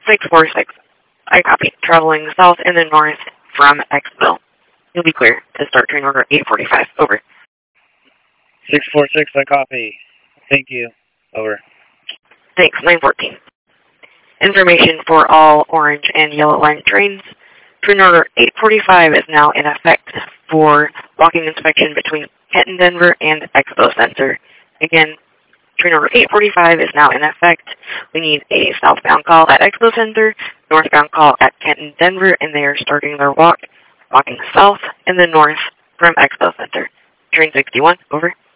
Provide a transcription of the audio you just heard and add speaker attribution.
Speaker 1: 646. I copy. Traveling south and then north from Xville. You'll be clear to start train order 845. Over.
Speaker 2: 646, I copy. Thank you. Over.
Speaker 1: Thanks, 914. Information for all orange and yellow line trains. Train order 845 is now in effect for walking inspection between Kenton Denver and Expo Center. Again, train order 845 is now in effect. We need a southbound call at Expo Center, northbound call at Kenton Denver, and they are starting their walking south and then north from Expo Center. Train 61, over.